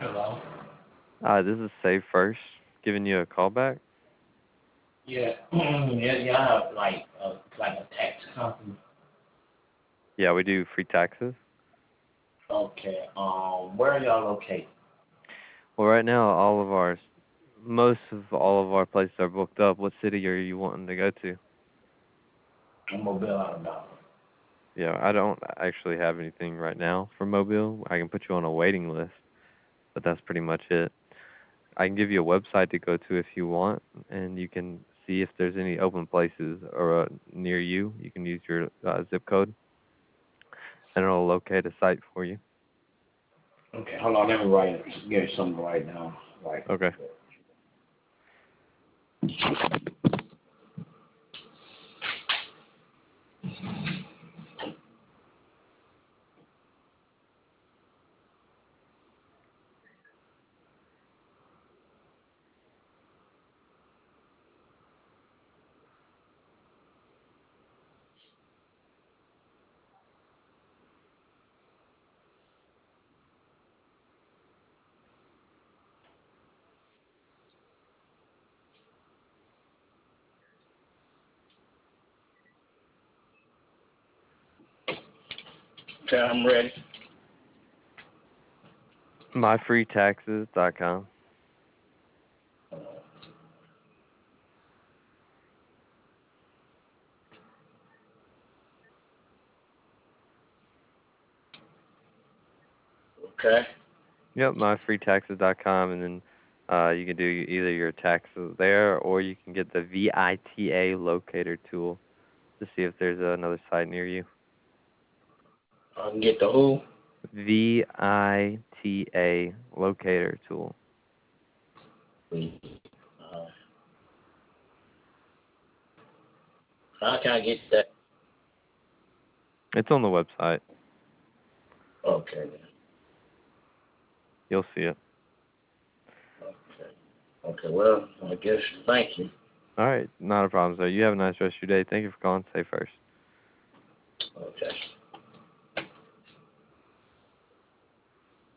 Hello. This is Save First, giving you a call back. Yeah, yeah. I have like a tax company. Yeah, we do free taxes. Okay. Where are y'all located? Well, right now, most of all of our places are booked up. What city are you wanting to go to? In Mobile, Alabama. Yeah, I don't actually have anything right now for Mobile. I can put you on a waiting list, but that's pretty much it. I can give you a website to go to if you want, and you can see if there's any open places or near you. You can use your zip code, and it'll locate a site for you. Okay, hold on. Let me write it. Give you something right now. Right. Okay. Okay, I'm ready. MyFreeTaxes.com. Okay. Yep, myfreetaxes.com, and then you can do either your taxes there, or you can get the VITA locator tool to see if there's another site near you. I can get the who? VITA locator tool. Uh, how can I get that? It's on the website. Okay. Then. You'll see it. Okay. Okay. Well, I guess. Thank you. All right, not a problem, sir. You have a nice rest of your day. Thank you for calling. Say first. Okay.